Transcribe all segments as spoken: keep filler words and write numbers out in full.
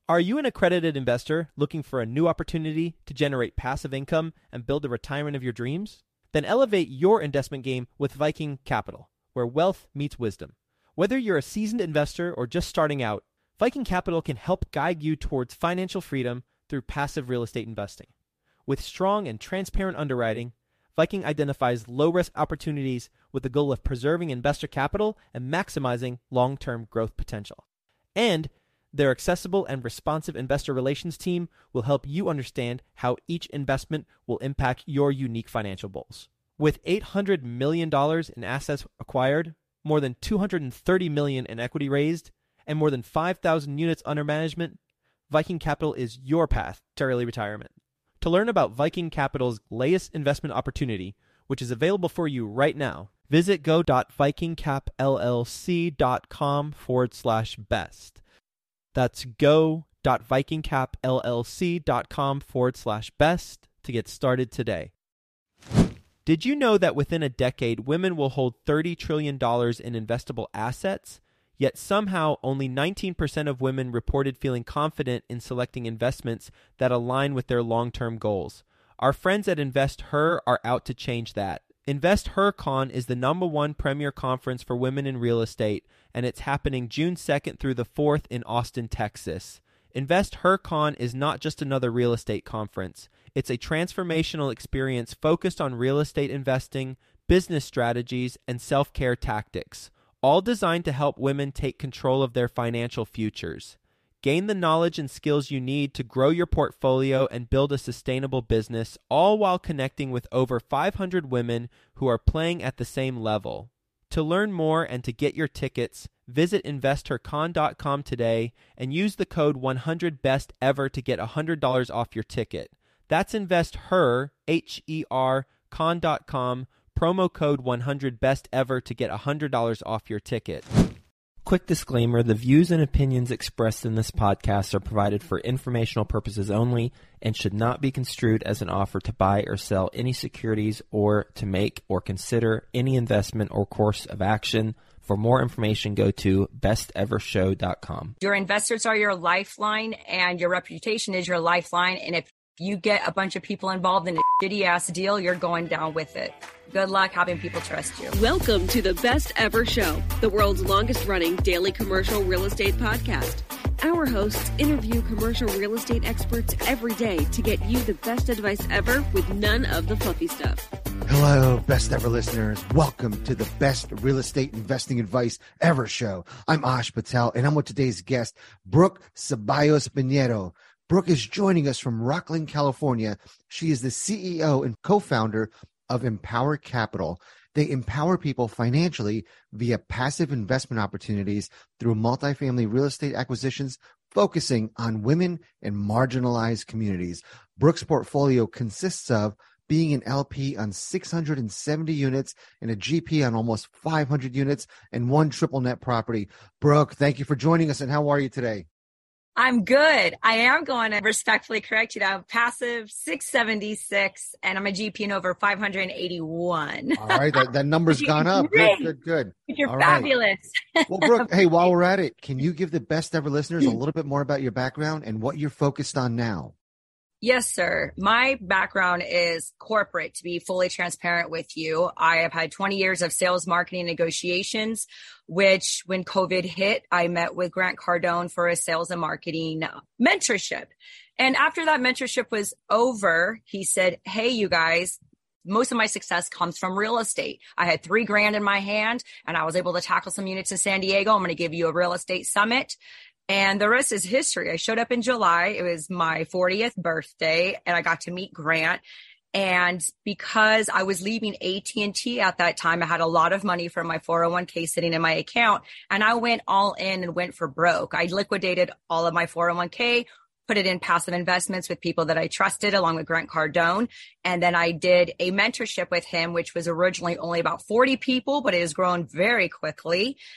Are you an accredited investor looking for a new opportunity to generate passive income and build the retirement of your dreams? Then elevate your investment game with Viking Capital, where wealth meets wisdom. Whether you're a seasoned investor or just starting out, Viking Capital can help guide you towards financial freedom through passive real estate investing. With strong and transparent underwriting, Viking identifies low-risk opportunities with the goal of preserving investor capital and maximizing long-term growth potential. And their accessible and responsive investor relations team will help you understand how each investment will impact your unique financial goals. With eight hundred million dollars in assets acquired, more than two hundred thirty million dollars in equity raised, and more than five thousand units under management, Viking Capital is your path to early retirement. To learn about Viking Capital's latest investment opportunity, which is available for you right now, visit go.vikingcapllc.com forward slash best. That's go.vikingcapllc.com forward slash best to get started today. Did you know that within a decade, women will hold thirty trillion dollars in investable assets? Yet somehow only nineteen percent of women reported feeling confident in selecting investments that align with their long-term goals. Our friends at InvestHer are out to change that. InvestHerCon is the number one premier conference for women in real estate, and it's happening June second through the fourth in Austin, Texas. InvestHerCon is not just another real estate conference. It's a transformational experience focused on real estate investing, business strategies, and self-care tactics, all designed to help women take control of their financial futures. Gain the knowledge and skills you need to grow your portfolio and build a sustainable business, all while connecting with over five hundred women who are playing at the same level. To learn more and to get your tickets, visit investor con dot com today and use the code one hundred best ever to get one hundred dollars off your ticket. That's InvestHer, H E R, con dot com, promo code one hundred best ever to get one hundred dollars off your ticket. Quick disclaimer, the views and opinions expressed in this podcast are provided for informational purposes only and should not be construed as an offer to buy or sell any securities or to make or consider any investment or course of action. For more information, go to best ever show dot com. Your investors are your lifeline and your reputation is your lifeline. And if you get a bunch of people involved in a shitty ass deal, you're going down with it. Good luck having people trust you. Welcome to the Best Ever Show, the world's longest running daily commercial real estate podcast. Our hosts interview commercial real estate experts every day to get you the best advice ever with none of the fluffy stuff. Hello, Best Ever listeners. Welcome to the Best Real Estate Investing Advice Ever Show. I'm Ash Patel, and I'm with today's guest, Brooke Ceballos Pinheiro. Brooke is joining us from Rocklin, California. She is the C E O and co-founder of Empower Capital. They empower people financially via passive investment opportunities through multifamily real estate acquisitions, focusing on women and marginalized communities. Brooke's portfolio consists of being an L P on six hundred seventy units and a G P on almost five hundred units and one triple net property. Brooke, thank you for joining us, and how are you today? I'm good. I am going to respectfully correct you. I'm passive six seventy-six and I'm a G P in over five hundred eighty-one. All right. That, that number's gone up. Good, good, good. You're All fabulous. Right. Well, Brooke, hey, while we're at it, can you give the Best Ever listeners a little bit more about your background and what you're focused on now? Yes, sir. My background is corporate, to be fully transparent with you. I have had twenty years of sales, marketing, negotiations, which when COVID hit, I met with Grant Cardone for a sales and marketing mentorship. And after that mentorship was over, he said, hey, you guys, most of my success comes from real estate. I had three grand in my hand and I was able to tackle some units in San Diego. I'm going to give you a real estate summit. And the rest is history. I showed up in July. It was my fortieth birthday and I got to meet Grant. And because I was leaving A T and T at that time, I had a lot of money from my four oh one k sitting in my account. And I went all in and went for broke. I liquidated all of my four oh one k, put it in passive investments with people that I trusted, along with Grant Cardone. And then I did a mentorship with him, which was originally only about forty people, but it has grown very quickly.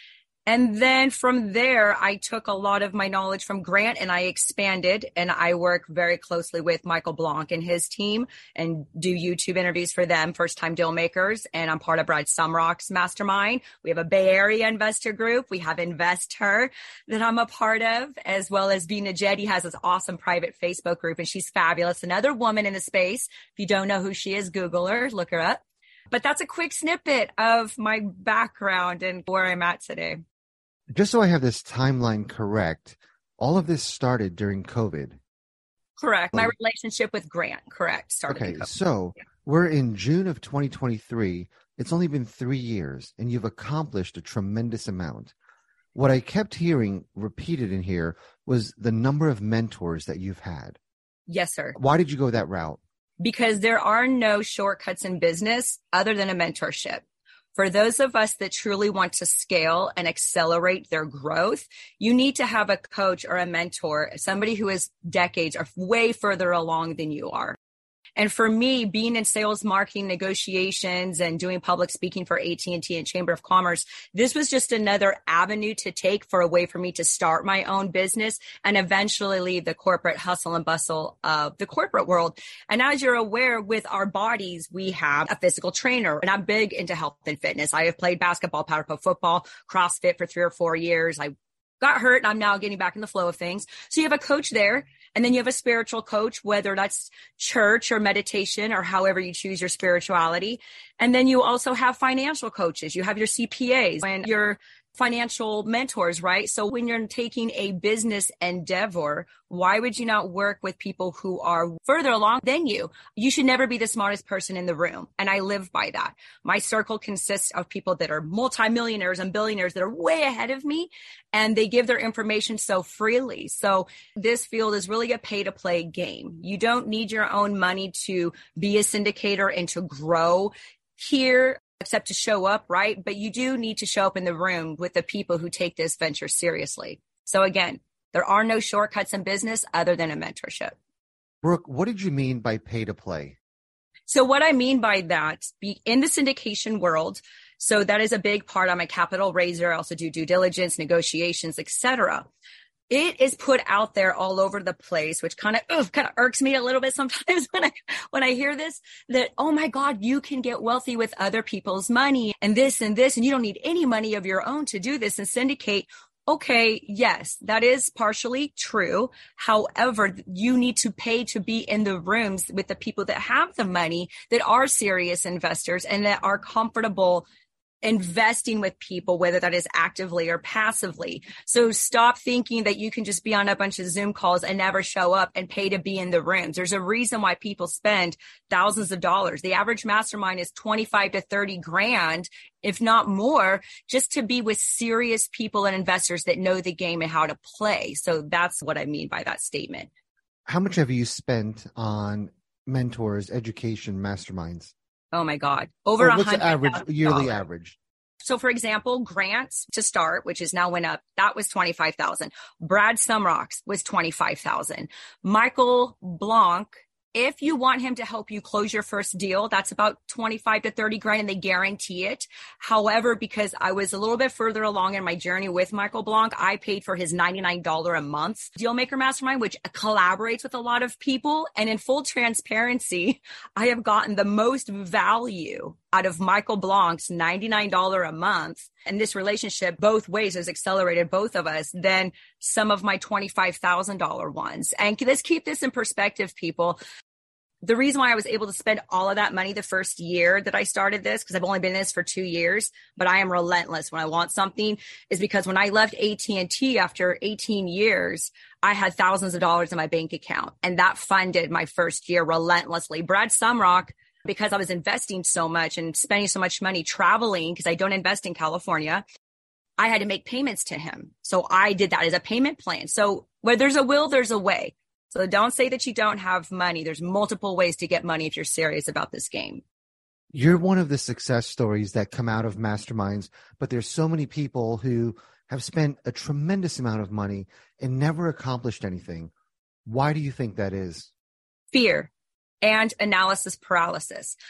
And then from there, I took a lot of my knowledge from Grant and I expanded, and I work very closely with Michael Blank and his team and do YouTube interviews for them, first time deal makers. And I'm part of Brad Sumrock's mastermind. We have a Bay Area investor group. We have Invest Her that I'm a part of, as well as Vina Jetty has this awesome private Facebook group, and she's fabulous. Another woman in the space. If you don't know who she is, Google her, look her up. But that's a quick snippet of my background and where I'm at today. Just so I have this timeline correct, all of this started during COVID. Correct. My relationship with Grant, correct. Started okay, in COVID. So yeah. We're in June of twenty twenty-three. It's only been three years, and you've accomplished a tremendous amount. What I kept hearing repeated in here was the number of mentors that you've had. Yes, sir. Why did you go that route? Because there are no shortcuts in business other than a mentorship. For those of us that truly want to scale and accelerate their growth, you need to have a coach or a mentor, somebody who is decades or way further along than you are. And for me, being in sales, marketing, negotiations, and doing public speaking for A T and T and Chamber of Commerce, this was just another avenue to take for a way for me to start my own business and eventually leave the corporate hustle and bustle of the corporate world. And as you're aware, with our bodies, we have a physical trainer, and I'm big into health and fitness. I have played basketball, power pole football, CrossFit for three or four years. I got hurt and I'm now getting back in the flow of things. So you have a coach there, and then you have a spiritual coach, whether that's church or meditation or however you choose your spirituality. And then you also have financial coaches. You have your C P As and your financial mentors, right? So when you're taking a business endeavor, why would you not work with people who are further along than you? You should never be the smartest person in the room. And I live by that. My circle consists of people that are multimillionaires and billionaires that are way ahead of me, and they give their information so freely. So this field is really a pay to play game. You don't need your own money to be a syndicator and to grow here, except to show up, right? But you do need to show up in the room with the people who take this venture seriously. So again, there are no shortcuts in business other than a mentorship. Brooke, what did you mean by pay to play? So what I mean by that, be in the syndication world, so that is a big part. I'm a capital raiser. I also do due diligence, negotiations, et cetera. It is put out there all over the place, which kind of kind of irks me a little bit sometimes when I when I hear this, that, oh my God, you can get wealthy with other people's money and this and this, and you don't need any money of your own to do this and syndicate. Okay, yes, that is partially true. However, you need to pay to be in the rooms with the people that have the money, that are serious investors and that are comfortable investing with people, whether that is actively or passively. So stop thinking that you can just be on a bunch of Zoom calls and never show up and pay to be in the rooms. There's a reason why people spend thousands of dollars. The average mastermind is twenty-five to thirty grand, if not more, just to be with serious people and investors that know the game and how to play. So that's what I mean by that statement. How much have you spent on mentors, education, masterminds? Oh my God. Over a what's hundred. the average, yearly average? So for example, grants to start, which is now went up, that was twenty-five thousand. Brad Sumrocks was twenty-five thousand. Michael Blank, if you want him to help you close your first deal, that's about twenty-five to thirty grand, and they guarantee it. However, because I was a little bit further along in my journey with Michael Blank, I paid for his ninety-nine dollars a month Dealmaker Mastermind, which collaborates with a lot of people. And in full transparency, I have gotten the most value out of Michael Blank's ninety-nine dollars a month. And this relationship both ways has accelerated both of us than some of my twenty-five thousand dollars ones. And let's keep this in perspective, people. The reason why I was able to spend all of that money the first year that I started this, because I've only been in this for two years, but I am relentless when I want something, is because when I left A T and T after eighteen years, I had thousands of dollars in my bank account, and that funded my first year relentlessly. Brad Sumrock, because I was investing so much and spending so much money traveling, because I don't invest in California, I had to make payments to him. So I did that as a payment plan. So where there's a will, there's a way. So don't say that you don't have money. There's multiple ways to get money if you're serious about this game. You're one of the success stories that come out of masterminds, but there's so many people who have spent a tremendous amount of money and never accomplished anything. Why do you think that is? Fear and analysis paralysis.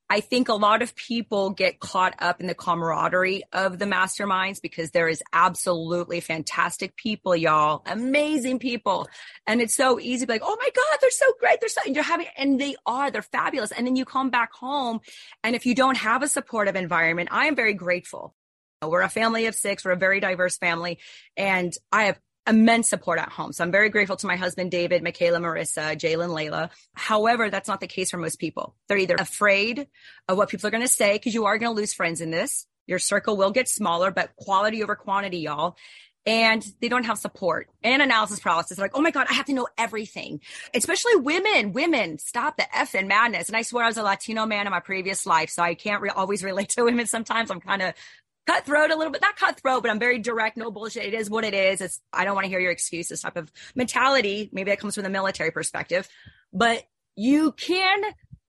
I think a lot of people get caught up in the camaraderie of the masterminds because there is absolutely fantastic people, y'all, amazing people. And it's so easy to be like, oh my God, they're so great. They're so, you're having, and they are, they're fabulous. And then you come back home. And if you don't have a supportive environment, I am very grateful. We're a family of six. We're a very diverse family. And I have immense support at home. So I'm very grateful to my husband, David, Michaela, Marissa, Jalen, Layla. However, that's not the case for most people. They're either afraid of what people are going to say because you are going to lose friends in this. Your circle will get smaller, but quality over quantity, y'all. And they don't have support and analysis paralysis. They're like, oh my God, I have to know everything. Especially women, women, stop the effing madness. And I swear I was a Latino man in my previous life. So I can't re- always relate to women. Sometimes I'm kind of cutthroat a little bit, not cutthroat, but I'm very direct, no bullshit. It is what it is. It's, I don't want to hear your excuses type of mentality. Maybe that comes from the military perspective, but you can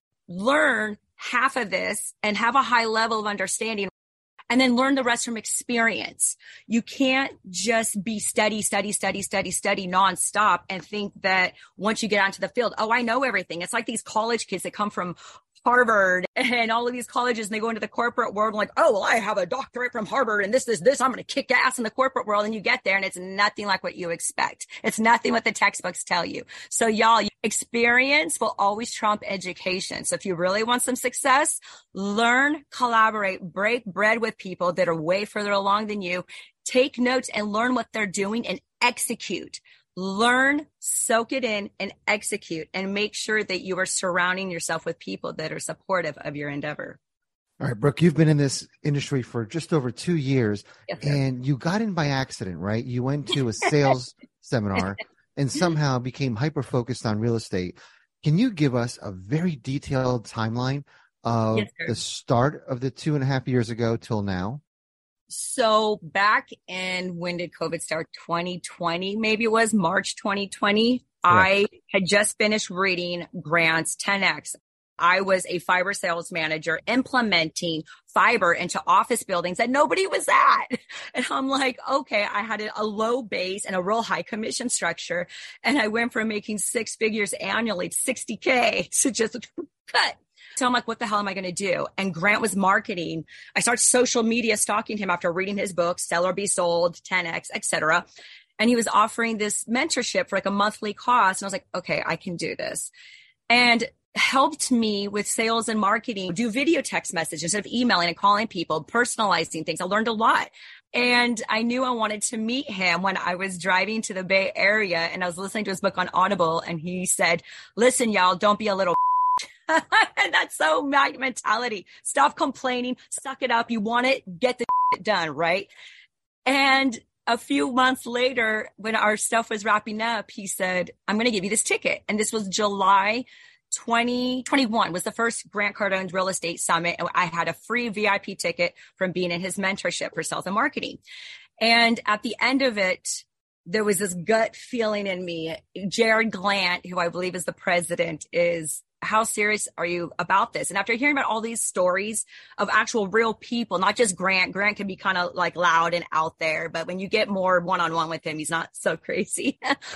learn half of this and have a high level of understanding and then learn the rest from experience. You can't just be steady, steady, steady, steady, steady nonstop and think that once you get onto the field, oh, I know everything. It's like these college kids that come from Harvard and all of these colleges and they go into the corporate world and like, oh, well, I have a doctorate from Harvard and this, this, this, I'm going to kick ass in the corporate world. And you get there and it's nothing like what you expect. It's nothing what the textbooks tell you. So y'all, experience will always trump education. So if you really want some success, learn, collaborate, break bread with people that are way further along than you, take notes and learn what they're doing and execute. Learn, soak it in, and execute, and make sure that you are surrounding yourself with people that are supportive of your endeavor. All right, Brooke, you've been in this industry for just over two years, yes, sir. And you got in by accident, right? You went to a sales seminar and somehow became hyper-focused on real estate. Can you give us a very detailed timeline of yes, the start of the two and a half years ago till now? So back in, when did COVID start? twenty twenty, maybe it was March twenty twenty. Correct. I had just finished reading Grant's ten X. I was a fiber sales manager implementing fiber into office buildings that nobody was at. And I'm like, okay, I had a low base and a real high commission structure. And I went from making six figures annually, sixty K, to just cut. So I'm like, what the hell am I going to do? And Grant was marketing. I started social media stalking him after reading his book, Sell or Be Sold, ten X, et cetera. And he was offering this mentorship for like a monthly cost. And I was like, okay, I can do this. And helped me with sales and marketing, do video text messages instead of emailing and calling people, personalizing things. I learned a lot. And I knew I wanted to meet him when I was driving to the Bay Area and I was listening to his book on Audible. And he said, listen, y'all, don't be a little and that's so my mentality. Stop complaining, suck it up. You want it, get the done, right? And a few months later, when our stuff was wrapping up, he said, I'm going to give you this ticket. And this was July twenty twenty-one was the first Grant Cardone's Real Estate Summit. And I had a free V I P ticket from being in his mentorship for sales and marketing. And at the end of it, there was this gut feeling in me. Jared Glant, who I believe is the president, is, how serious are you about this? And after hearing about all these stories of actual real people, not just Grant, Grant can be kind of like loud and out there, but when you get more one-on-one with him, he's not so crazy.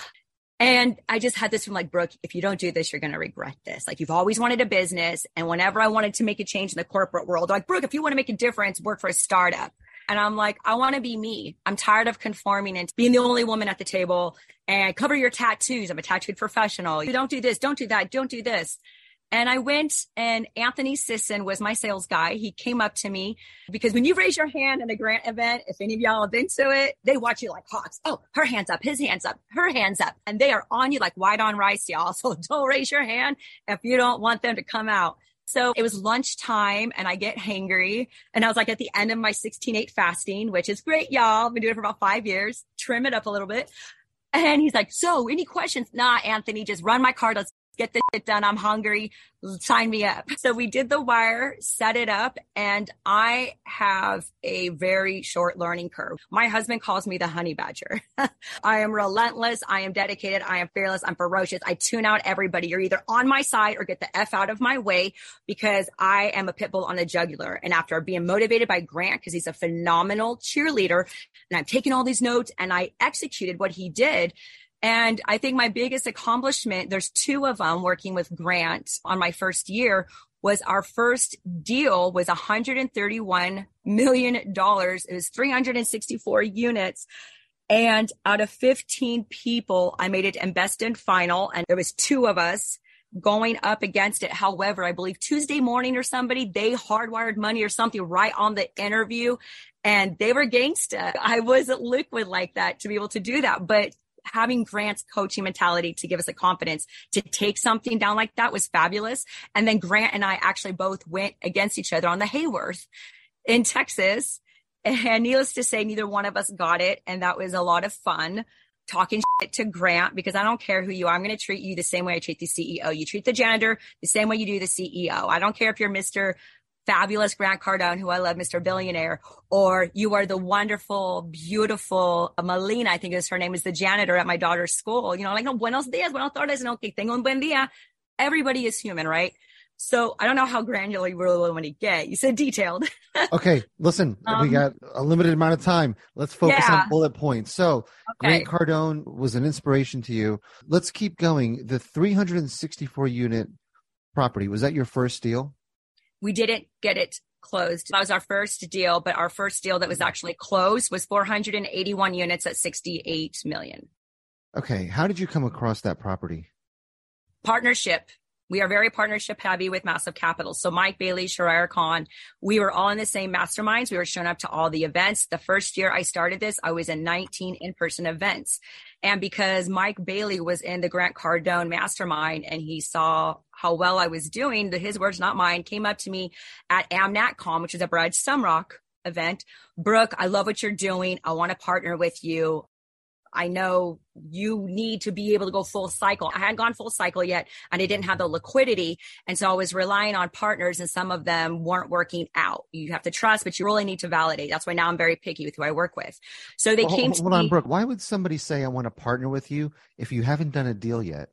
And I just had this from like, Brooke, if you don't do this, you're going to regret this. Like, you've always wanted a business. And whenever I wanted to make a change in the corporate world, like, Brooke, if you want to make a difference, work for a startup. And I'm like, I want to be me. I'm tired of conforming and being the only woman at the table and cover your tattoos. I'm a tattooed professional. You don't do this. Don't do that. Don't do this. And I went, and Anthony Sisson was my sales guy. He came up to me because when you raise your hand in a Grant event, if any of y'all have been to it, they watch you like hawks. Oh, her hand's up, his hand's up, her hand's up. And they are on you like white on rice, y'all. So don't raise your hand if you don't want them to come out. So it was lunchtime and I get hangry. And I was like at the end of my sixteen eight fasting, which is great, y'all. I've been doing it for about five years. Trim it up a little bit. And he's like, so any questions? Nah, Anthony, just run my card. Let's get this shit done. I'm hungry. Sign me up. So we did the wire, set it up, and I have a very short learning curve. My husband calls me the honey badger. I am relentless. I am dedicated. I am fearless. I'm ferocious. I tune out everybody. You're either on my side or get the F out of my way, because I am a pit bull on the jugular. And after being motivated by Grant, because he's a phenomenal cheerleader, and I'm taking all these notes and I executed what he did. And I think my biggest accomplishment, there's two of them working with Grant on my first year, was our first deal was one hundred thirty-one million dollars. It was three hundred sixty-four units. And out of fifteen people, I made it in best and final. And there was two of us going up against it. However, I believe Tuesday morning or somebody, they hardwired money or something right on the interview, and they were gangsta. I wasn't liquid like that to be able to do that. But having Grant's coaching mentality to give us the confidence to take something down like that was fabulous. And then Grant and I actually both went against each other on the Hayworth in Texas. And needless to say, neither one of us got it. And that was a lot of fun talking shit to Grant, because I don't care who you are. I'm going to treat you the same way I treat the C E O. You treat the janitor the same way you do the C E O. I don't care if you're Mister Fabulous Grant Cardone, who I love, Mister Billionaire, or you are the wonderful, beautiful Melina, I think is her name, is the janitor at my daughter's school. You know, like, no, buenos dias, buenos tardes, no, que tengo un buen día. Everybody is human, right? So I don't know how granular you really want to get. You said detailed. Okay, listen, um, we got a limited amount of time. Let's focus yeah. on bullet points. So okay. Grant Cardone was an inspiration to you. Let's keep going. The three hundred sixty-four unit property, was that your first deal? We didn't get it closed. That was our first deal, but our first deal that was actually closed was four hundred eighty-one units at sixty-eight million. Okay. How did you come across that property? Partnership. We are very partnership heavy with Massive Capital. So Mike Bailey, Shariar Khan, we were all in the same masterminds. We were showing up to all the events. The first year I started this, I was in nineteen in-person events. And because Mike Bailey was in the Grant Cardone mastermind and he saw how well I was doing, the, his words, not mine, came up to me at AmNatCon, which is a Brad Sumrock event. Brooke, I love what you're doing. I want to partner with you. I know you need to be able to go full cycle. I hadn't gone full cycle yet, and I didn't have the liquidity. And so I was relying on partners, and some of them weren't working out. You have to trust, but you really need to validate. That's why now I'm very picky with who I work with. So they well, came hold, to hold me. on, Brooke. Why would somebody say, I want to partner with you if you haven't done a deal yet?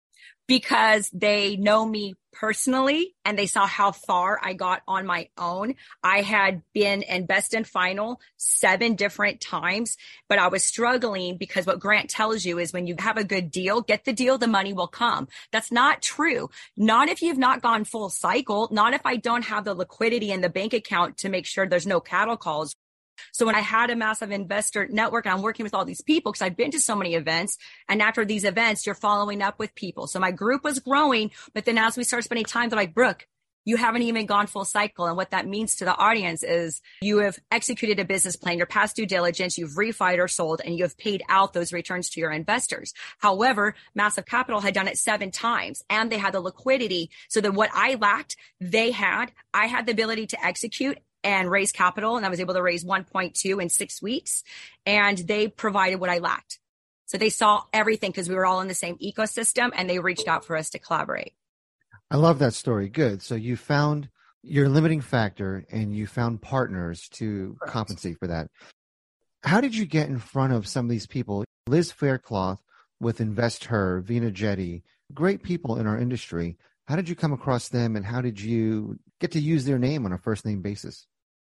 Because they know me personally and they saw how far I got on my own. I had been in best and final seven different times, but I was struggling because what Grant tells you is when you have a good deal, get the deal, the money will come. That's not true. Not if you've not gone full cycle, not if I don't have the liquidity in the bank account to make sure there's no cattle calls. So when I had a massive investor network and I'm working with all these people, because I've been to so many events, and after these events, you're following up with people. So my group was growing, but then as we start spending time, they're like, Brooke, you haven't even gone full cycle. And what that means to the audience is you have executed a business plan, you're past due diligence, you've refied or sold, and you have paid out those returns to your investors. However, Massive Capital had done it seven times and they had the liquidity. So that what I lacked, they had. I had the ability to execute and raise capital. And I was able to raise one point two in six weeks. And they provided what I lacked. So they saw everything because we were all in the same ecosystem and they reached out for us to collaborate. I love that story. Good. So you found your limiting factor and you found partners to Correct. Compensate for that. How did you get in front of some of these people? Liz Faircloth with Invest Her, Vina Jetty, great people in our industry. How did you come across them and how did you get to use their name on a first name basis?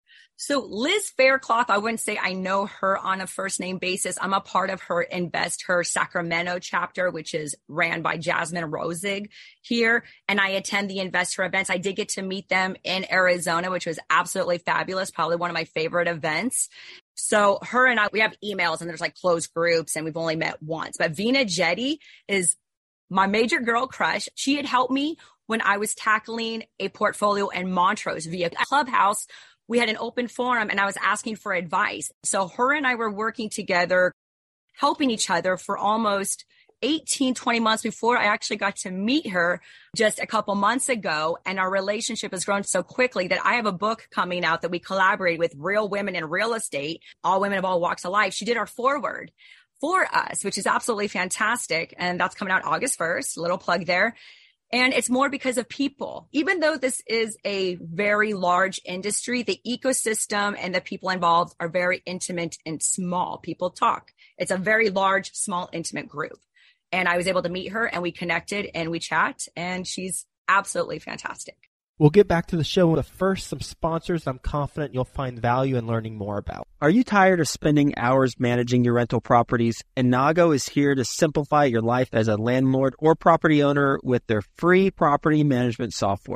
So Liz Faircloth, I wouldn't say I know her on a first name basis. I'm a part of her Invest Her Sacramento chapter, which is ran by Jasmine Rosig here. And I attend the Invest Her events. I did get to meet them in Arizona, which was absolutely fabulous. Probably one of my favorite events. So her and I, we have emails and there's like closed groups and we've only met once. But Vina Jetty is my major girl crush. She had helped me when I was tackling a portfolio in Montrose via Clubhouse. We had an open forum and I was asking for advice. So her and I were working together, helping each other for almost eighteen, twenty months before I actually got to meet her just a couple months ago. And our relationship has grown so quickly that I have a book coming out that we collaborated with Real Women in Real Estate, all women of all walks of life. She did our foreword for us, which is absolutely fantastic. And that's coming out August first, little plug there. And it's more because of people. Even though this is a very large industry, the ecosystem and the people involved are very intimate and small. People talk. It's a very large, small, intimate group. And I was able to meet her and we connected and we chat and she's absolutely fantastic. We'll get back to the show, but first, some sponsors I'm confident you'll find value in learning more about. Are you tired of spending hours managing your rental properties? Inago is here to simplify your life as a landlord or property owner with their free property management software.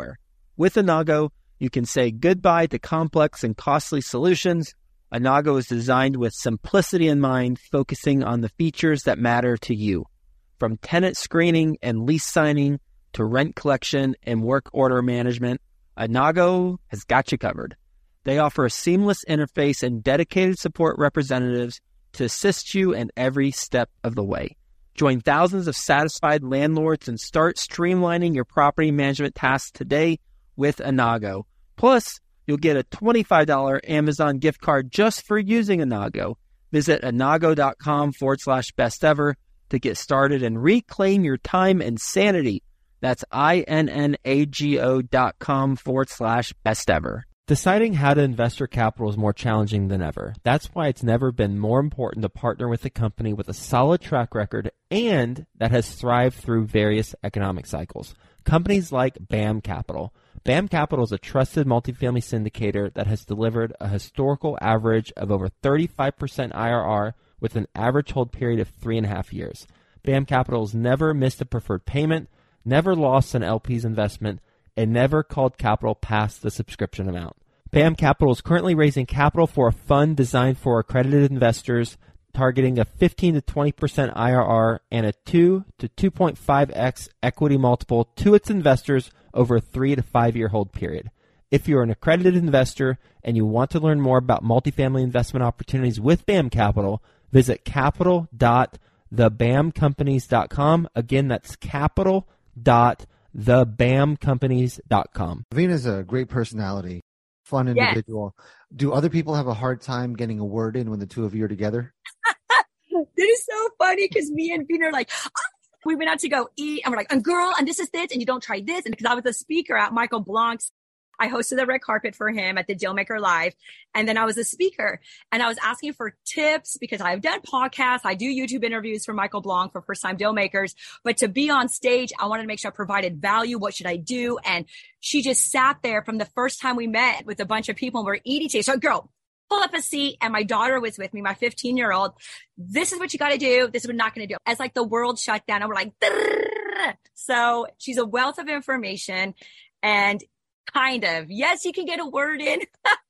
With Anago, you can say goodbye to complex and costly solutions. Anago is designed with simplicity in mind, focusing on the features that matter to you. From tenant screening and lease signing to rent collection and work order management, Anago has got you covered. They offer a seamless interface and dedicated support representatives to assist you in every step of the way. Join thousands of satisfied landlords and start streamlining your property management tasks today with Anago. Plus, you'll get a twenty-five dollars Amazon gift card just for using Anago. Visit anago.com forward slash best ever to get started and reclaim your time and sanity. That's I-N-N-A-G-O dot com forward slash best ever. Deciding how to invest your capital is more challenging than ever. That's why it's never been more important to partner with a company with a solid track record and that has thrived through various economic cycles. Companies like BAM Capital. BAM Capital is a trusted multifamily syndicator that has delivered a historical average of over thirty-five percent I R R with an average hold period of three and a half years. BAM Capital has never missed a preferred payment, never lost an L P's investment, and never called capital past the subscription amount. BAM Capital is currently raising capital for a fund designed for accredited investors, targeting a fifteen to twenty percent I R R and a two to two point five x equity multiple to its investors over a three to five year hold period. If you're an accredited investor and you want to learn more about multifamily investment opportunities with BAM Capital, visit capital dot the bam companies dot com. Again, that's capital dot the bam companies dot com. Vena's a great personality, fun individual. Yes. Do other people have a hard time getting a word in when the two of you are together? It is so funny because me and Vina are like, oh, we went out to go eat and we're like, and girl, and this is this, and you don't try this. And because I was a speaker at Michael Blanc's, I hosted the red carpet for him at the Dealmaker Live. And then I was a speaker and I was asking for tips because I've done podcasts. I do YouTube interviews for Michael Blanc for first time deal makers, but to be on stage, I wanted to make sure I provided value. What should I do? And she just sat there from the first time we met with a bunch of people and we're eating today. So girl, pull up a seat. And my daughter was with me, my fifteen year old. This is what you got to do. This is what we're not going to do. As like the world shut down and we're like, Drrr. So she's a wealth of information and kind of, yes, you can get a word in.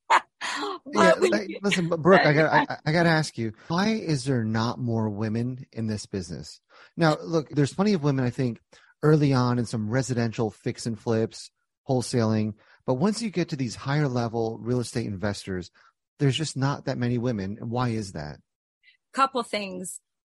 yeah, you, listen, Brooke, I got, I, I got to ask you, why is there not more women in this business? Now, look, there's plenty of women, I think, early on in some residential fix and flips, wholesaling. But once you get to these higher level real estate investors, there's just not that many women. And why is that? Couple things.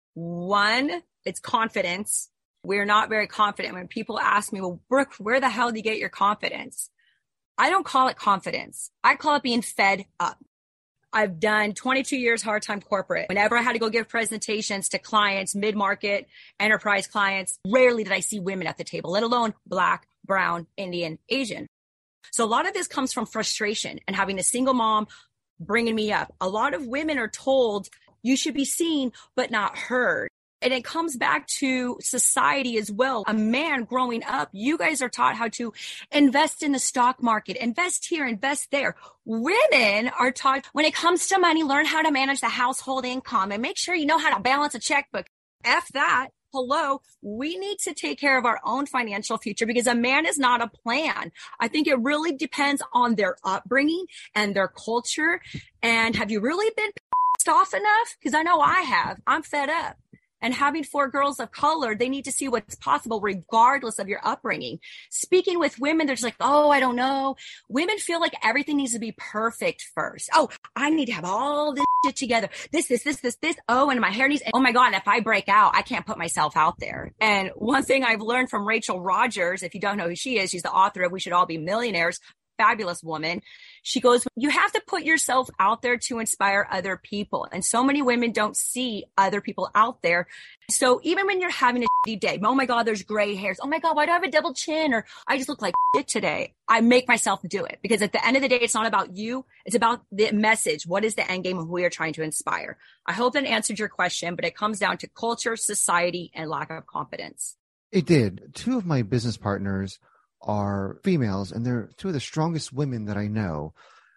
One, it's confidence. We're not very confident. When people ask me, well, Brooke, where the hell do you get your confidence? I don't call it confidence. I call it being fed up. I've done twenty-two years hard time corporate. Whenever I had to go give presentations to clients, mid-market, enterprise clients, rarely did I see women at the table, let alone Black, brown, Indian, Asian. So a lot of this comes from frustration and having a single mom bringing me up. A lot of women are told you should be seen, but not heard. And it comes back to society as well. A man growing up, you guys are taught how to invest in the stock market, invest here, invest there. Women are taught when it comes to money, learn how to manage the household income and make sure you know how to balance a checkbook. F that. Hello, we need to take care of our own financial future because a man is not a plan. I think it really depends on their upbringing and their culture. And have you really been pissed off enough? Because I know I have. I'm fed up. And having four girls of color, they need to see what's possible regardless of your upbringing. Speaking with women, they're just like, oh, I don't know. Women feel like everything needs to be perfect first. Oh, I need to have all this shit together. This, this, this, this, this. Oh, and my hair needs, oh my God, if I break out, I can't put myself out there. And one thing I've learned from Rachel Rogers, if you don't know who she is, she's the author of We Should All Be Millionaires. Fabulous woman. She goes, you have to put yourself out there to inspire other people. And so many women don't see other people out there. So even when you're having a shitty day, oh my God, there's gray hairs. Oh my God, why do I have a double chin? Or I just look like shit today. I make myself do it because at the end of the day, it's not about you. It's about the message. What is the end game of who we are trying to inspire? I hope that answered your question, but it comes down to culture, society, and lack of confidence. It did. Two of my business partners are females, and they're two of the strongest women that I know.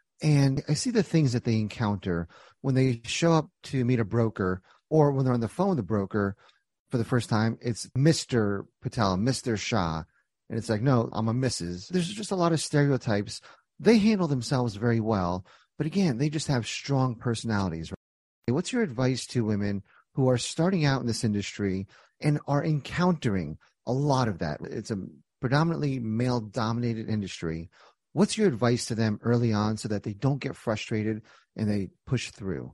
And I see the things that they encounter when they show up to meet a broker or when they're on the phone with the broker for the first time. It's Mister Patel, Mister Shah. And it's like, no, I'm a missus There's just a lot of stereotypes. They handle themselves very well. But again, they just have strong personalities. Right? What's your advice to women who are starting out in this industry and are encountering a lot of that? It's a predominantly male-dominated industry. What's your advice to them early on so that they don't get frustrated and they push through?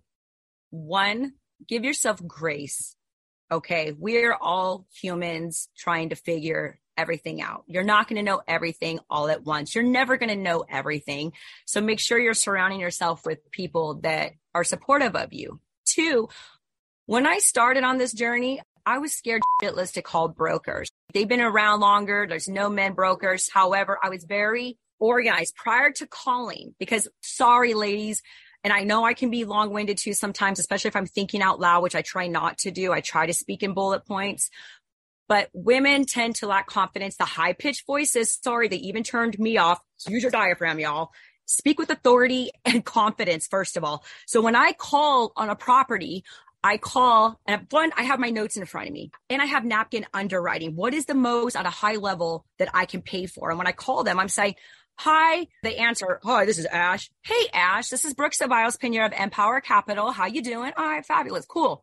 One, give yourself grace. Okay, we're all humans trying to figure everything out. You're not going to know everything all at once. You're never going to know everything. So make sure you're surrounding yourself with people that are supportive of you. Two, when I started on this journey, I was scared shitless to call brokers. They've been around longer. There's no men brokers. However, I was very organized prior to calling because, sorry, ladies, and I know I can be long-winded too sometimes, especially if I'm thinking out loud, which I try not to do. I try to speak in bullet points. But women tend to lack confidence. The high-pitched voices, sorry, they even turned me off. Use your diaphragm, y'all. Speak with authority and confidence, first of all. So when I call on a property, I call, and one, I have my notes in front of me, and I have napkin underwriting. What is the most at a high level that I can pay for? And when I call them, I'm saying, hi. They answer, hi, this is Ash. Hey, Ash, this is Brooke Ceballos Pinheiro of Empower Capital. How you doing? All right, fabulous, cool.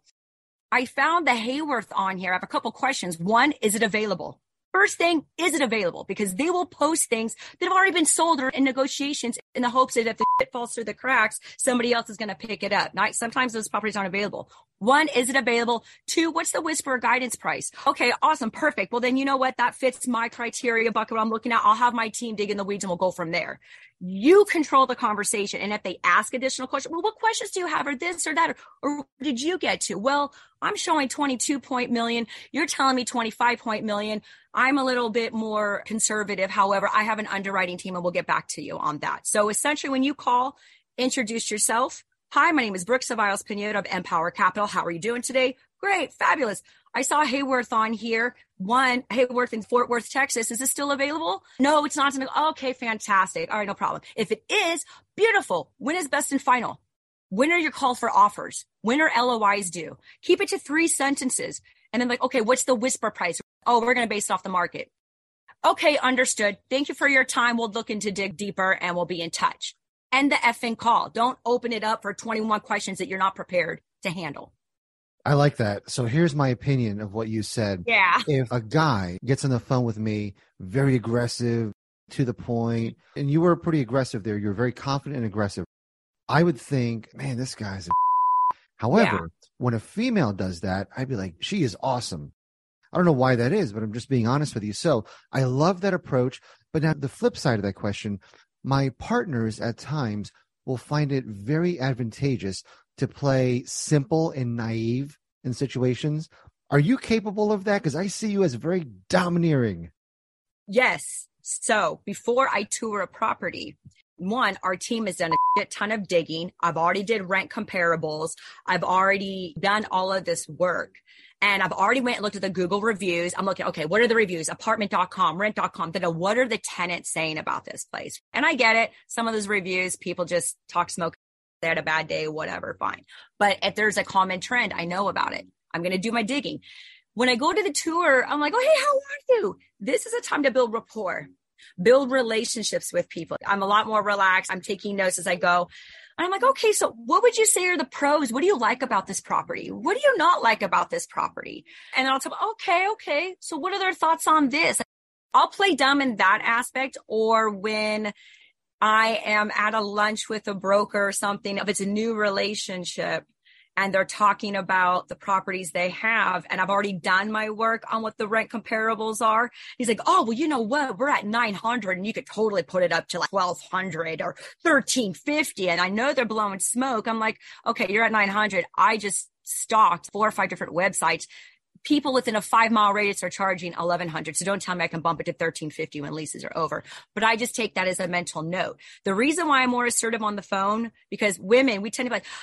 I found the Hayworth on here. I have a couple questions. One, is it available? First thing, is it available? Because they will post things that have already been sold or in negotiations in the hopes that if the shit falls through the cracks, somebody else is going to pick it up. Not, sometimes those properties aren't available. One, is it available? Two, what's the Whisper guidance price? Okay, awesome, perfect. Well, then you know what? That fits my criteria bucket, what I'm looking at. I'll have my team dig in the weeds and we'll go from there. You control the conversation. And if they ask additional questions, well, what questions do you have or this or that? Or, or what did you get to? Well, I'm showing twenty-two point million. You're telling me twenty-five point million. I'm a little bit more conservative. However, I have an underwriting team and we'll get back to you on that. So essentially when you call, introduce yourself. Hi, my name is Brooke Ceballos Pinheiro of Empower Capital. How are you doing today? Great. Fabulous. I saw Hayworth on here. One, Hayworth in Fort Worth, Texas. Is this still available? No, it's not. Okay, fantastic. All right, no problem. If it is, beautiful. When is best and final? When are your call for offers? When are L O Is due? Keep it to three sentences. And then like, okay, what's the Whisper price? Oh, we're going to base it off the market. Okay, understood. Thank you for your time. We'll look into dig deeper and we'll be in touch. End the effing call. Don't open it up for twenty-one questions that you're not prepared to handle. I like that. So here's my opinion of what you said. Yeah. If a guy gets on the phone with me, very aggressive, to the point, and you were pretty aggressive there, you're very confident and aggressive, I would think, man, this guy's a However, yeah. when a female does that, I'd be like, she is awesome. I don't know why that is, but I'm just being honest with you. So I love that approach. But now the flip side of that question, my partners at times will find it very advantageous to play simple and naive in situations. Are you capable of that? Because I see you as very domineering. Yes. So before I tour a property, one, our team has done a shit ton of digging. I've already did rent comparables. I've already done all of this work. And I've already went and looked at the Google reviews. I'm looking, okay, what are the reviews? apartment dot com, rent dot com. What are the tenants saying about this place? And I get it. Some of those reviews, people just talk smoke. They had a bad day, whatever, fine. But if there's a common trend, I know about it. I'm going to do my digging. When I go to the tour, I'm like, oh, hey, how are you? This is a time to build rapport, build relationships with people. I'm a lot more relaxed. I'm taking notes as I go. And I'm like, okay, so what would you say are the pros? What do you like about this property? What do you not like about this property? And then I'll tell them, okay, okay. So what are their thoughts on this? I'll play dumb in that aspect. Or when I am at a lunch with a broker or something, if it's a new relationship and they're talking about the properties they have, and I've already done my work on what the rent comparables are. He's like, oh, well, you know what? We're at nine hundred and you could totally put it up to like twelve hundred or thirteen fifty. And I know they're blowing smoke. I'm like, okay, you're at nine hundred. I just stalked four or five different websites. People within a five mile radius are charging eleven hundred. So don't tell me I can bump it to thirteen fifty when leases are over. But I just take that as a mental note. The reason why I'm more assertive on the phone, because women, we tend to be like,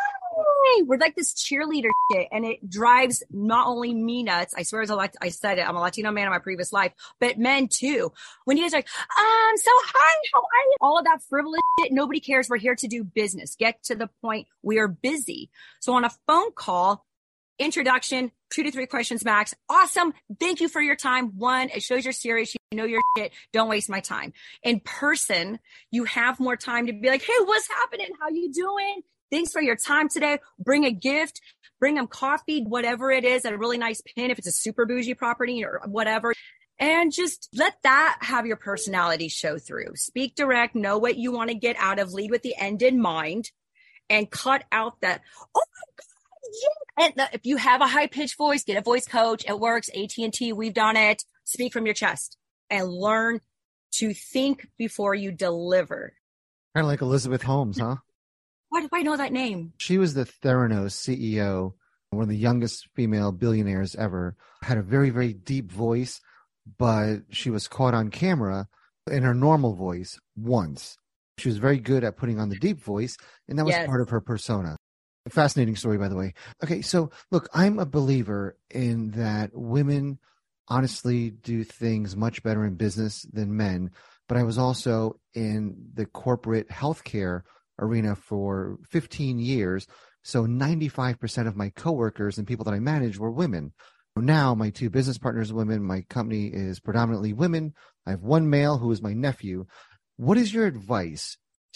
hi, we're like this cheerleader shit. And it drives not only me nuts. I swear as a Lat- I said it, I'm a Latino man in my previous life, but men too. When you guys are like, um, so hi, how are you? All of that frivolous shit. Nobody cares. We're here to do business. Get to the point. We are busy. So on a phone call, introduction, two to three questions max. Awesome. Thank you for your time. One, it shows you're serious. You know your shit. Don't waste my time. In person, you have more time to be like, hey, what's happening? How you doing? Thanks for your time today. Bring a gift, bring them coffee, whatever it is, and a really nice pin if it's a super bougie property or whatever. And just let that have your personality show through. Speak direct, know what you want to get out of, lead with the end in mind, and cut out that, oh my God. Yeah. And the, if you have a high-pitched voice, get a voice coach. It works. A T and T, we've done it. Speak from your chest and learn to think before you deliver. Kind of like Elizabeth Holmes, huh? Why do I know that name? She was the Theranos C E O, one of the youngest female billionaires ever. Had a very, very deep voice, but she was caught on camera in her normal voice once. She was very good at putting on the deep voice, and that was Yes. part of her persona. Fascinating story, by the way. Okay, so look, I'm a believer in that women honestly do things much better in business than men, but I was also in the corporate healthcare arena for fifteen years. So ninety-five percent of my coworkers and people that I manage were women. Now my two business partners are women. My company is predominantly women. I have one male who is my nephew. What is your advice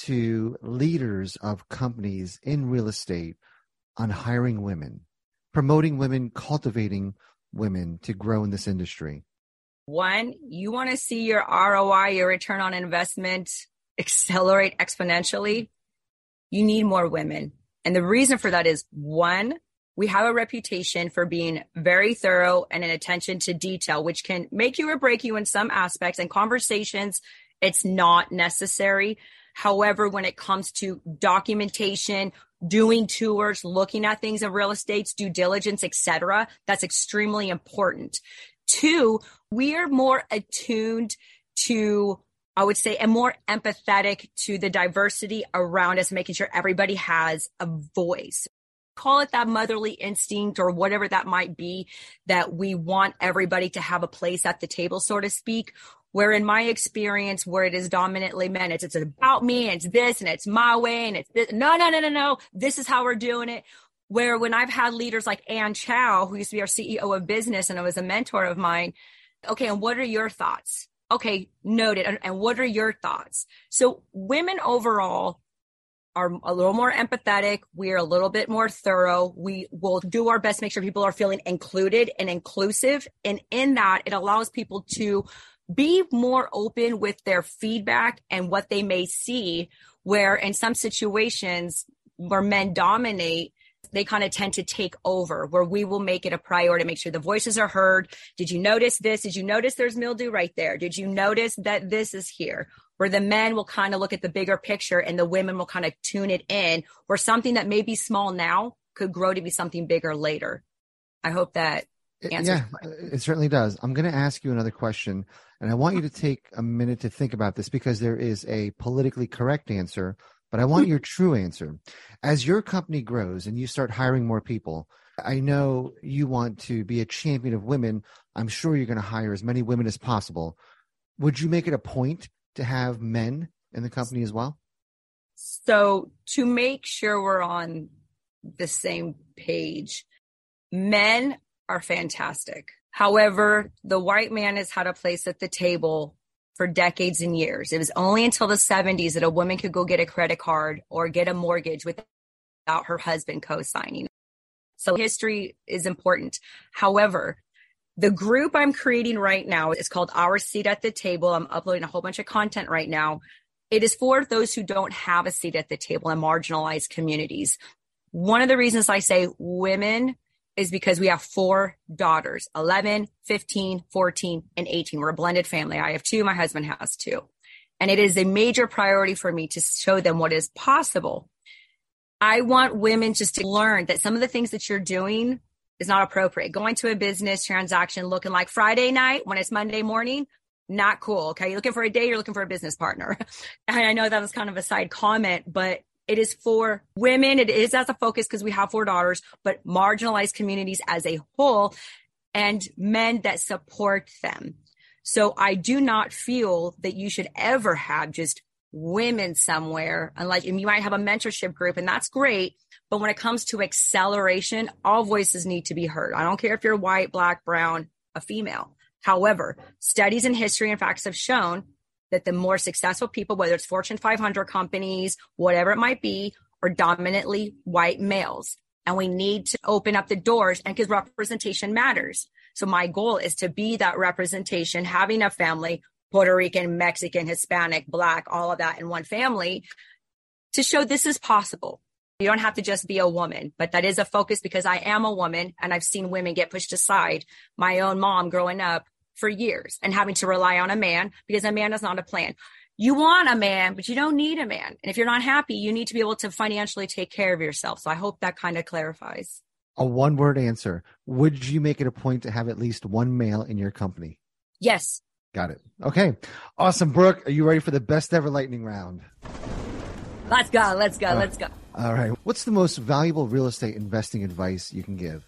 to leaders of companies in real estate on hiring women, promoting women, cultivating women to grow in this industry? One, you want to see your R O I, your return on investment, accelerate exponentially. You need more women. And the reason for that is, one, we have a reputation for being very thorough and an attention to detail, which can make you or break you in some aspects. And conversations, it's not necessary. However, when it comes to documentation, doing tours, looking at things in real estate, due diligence, et cetera, that's extremely important. Two, we are more attuned to, I would say, and more empathetic to the diversity around us, making sure everybody has a voice. Call it that motherly instinct or whatever that might be, that we want everybody to have a place at the table, so to speak. Where in my experience, where it is dominantly men, it's, it's about me, and it's this, and it's my way, and it's this. No, no, no, no, no. This is how we're doing it. Where when I've had leaders like Ann Chow, who used to be our C E O of business and was a mentor of mine. Okay, and what are your thoughts? Okay, noted. And, and what are your thoughts? So women overall are a little more empathetic. We are a little bit more thorough. We will do our best to make sure people are feeling included and inclusive. And in that, it allows people to be more open with their feedback and what they may see, where in some situations where men dominate, they kind of tend to take over, where we will make it a priority to make sure the voices are heard. Did you notice this? Did you notice there's mildew right there? Did you notice that this is here? Where the men will kind of look at the bigger picture and the women will kind of tune it in, where something that may be small now could grow to be something bigger later. I hope that answers. Yeah, it certainly does. I'm going to ask you another question, and I want you to take a minute to think about this, because there is a politically correct answer, but I want your true answer. As your company grows and you start hiring more people, I know you want to be a champion of women. I'm sure you're going to hire as many women as possible. Would you make it a point to have men in the company as well? So to make sure we're on the same page, men are fantastic. However, the white man has had a place at the table for decades and years. It was only until the seventies that a woman could go get a credit card or get a mortgage without her husband co-signing. So history is important. However, the group I'm creating right now is called Our Seat at the Table. I'm uploading a whole bunch of content right now. It is for those who don't have a seat at the table in marginalized communities. One of the reasons I say women is because we have four daughters, eleven, fifteen, fourteen, and eighteen. We're a blended family. I have two. My husband has two. And it is a major priority for me to show them what is possible. I want women just to learn that some of the things that you're doing is not appropriate. Going to a business transaction looking like Friday night when it's Monday morning, not cool. Okay. You're looking for a date, you're looking for a business partner. And I know that was kind of a side comment, but it is for women. It is as a focus because we have four daughters, but marginalized communities as a whole, and men that support them. So I do not feel that you should ever have just women somewhere, and like, and you might have a mentorship group, and that's great. But when it comes to acceleration, all voices need to be heard. I don't care if you're white, black, brown, a female. However, studies in history and facts have shown that the more successful people, whether it's Fortune five hundred companies, whatever it might be, are dominantly white males. And we need to open up the doors, and because representation matters. So my goal is to be that representation, having a family, Puerto Rican, Mexican, Hispanic, Black, all of that in one family, to show this is possible. You don't have to just be a woman, but that is a focus because I am a woman and I've seen women get pushed aside. My own mom growing up for years and having to rely on a man because a man is not a plan. You want a man, but you don't need a man. And if you're not happy, you need to be able to financially take care of yourself. So I hope that kind of clarifies. A one-word answer. Would you make it a point to have at least one male in your company? Yes. Got it. Okay. Awesome. Brooke, are you ready for the best ever lightning round? Let's go. Let's go. Uh, let's go. All right. What's the most valuable real estate investing advice you can give?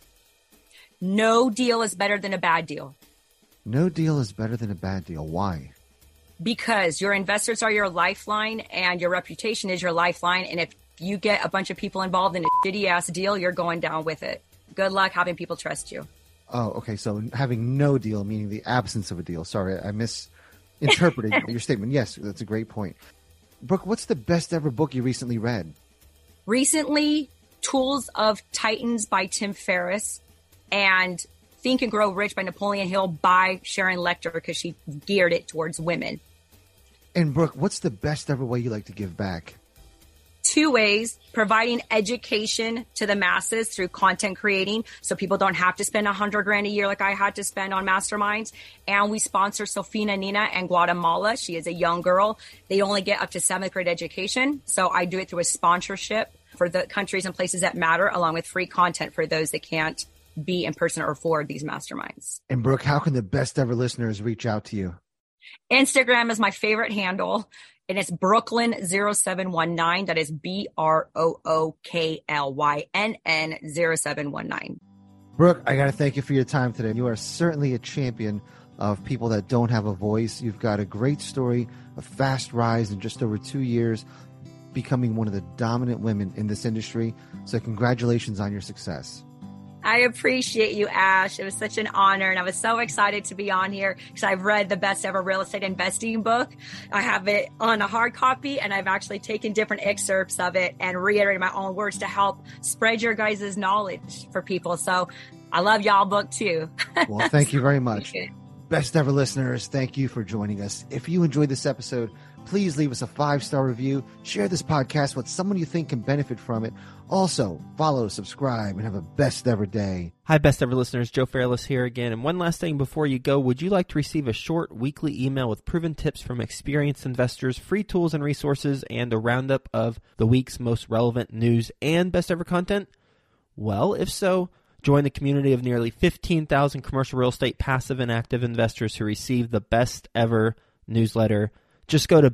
No deal is better than a bad deal. No deal is better than a bad deal. Why? Because your investors are your lifeline and your reputation is your lifeline. And if you get a bunch of people involved in a shitty ass deal, you're going down with it. Good luck having people trust you. Oh, okay. So having no deal, meaning the absence of a deal. Sorry, I misinterpreted your statement. Yes, that's a great point. Brooke, what's the best ever book you recently read? Recently, Tools of Titans by Tim Ferriss and Think and Grow Rich by Napoleon Hill by Sharon Lechter because she geared it towards women. And Brooke, what's the best ever way you like to give back? Two ways: providing education to the masses through content creating so people don't have to spend a hundred grand a year like I had to spend on masterminds. And we sponsor Sofina Nina in Guatemala. She is a young girl. They only get up to seventh grade education. So I do it through a sponsorship for the countries and places that matter, along with free content for those that can't be in person or afford these masterminds. And Brooke, how can the best ever listeners reach out to you? Instagram is my favorite handle. And it's Brooklyn zero seven one nine. That is B R O O K L Y N N zero seven one nine. Brooke, I got to thank you for your time today. You are certainly a champion of people that don't have a voice. You've got a great story, a fast rise in just over two years, becoming one of the dominant women in this industry. So congratulations on your success. I appreciate you, Ash. It was such an honor, and I was so excited to be on here because I've read the best ever real estate investing book. I have it on a hard copy, and I've actually taken different excerpts of it and reiterated my own words to help spread your guys' knowledge for people. So I love y'all book too. Well, thank you very much. Best ever listeners, thank you for joining us. If you enjoyed this episode, please leave us a five-star review. Share this podcast with someone you think can benefit from it. Also, follow, subscribe, and have a best ever day. Hi, best ever listeners. Joe Fairless here again. And one last thing before you go, would you like to receive a short weekly email with proven tips from experienced investors, free tools and resources, and a roundup of the week's most relevant news and best ever content? Well, if so, join the community of nearly fifteen thousand commercial real estate passive and active investors who receive the best ever newsletter. Just go to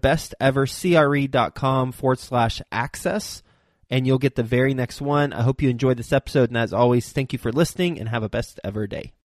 bestevercre.com forward slash access, and you'll get the very next one. I hope you enjoyed this episode, and as always, thank you for listening, and have a best ever day.